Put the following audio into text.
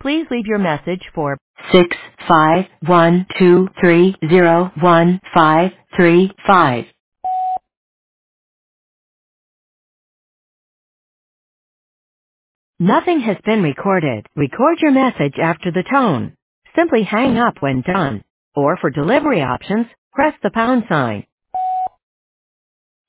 Please leave your message for 65123011535. Nothing has been recorded. Record your message after the tone. Simply hang up when done. Or for delivery options, press the pound sign.